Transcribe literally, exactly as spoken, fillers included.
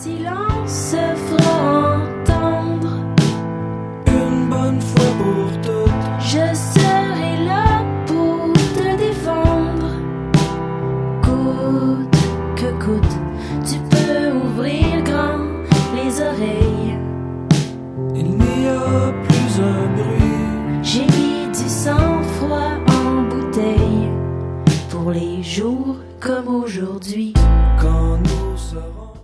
silence se fera entendre. Une bonne fois pour toutes, Je serai là pour te défendre. Coûte que coûte, tu peux ouvrir grand les oreilles. il n'y a plus un bruit. J'ai mis du sang-froid en bouteille pour les jours comme aujourd'hui. Quand nous serons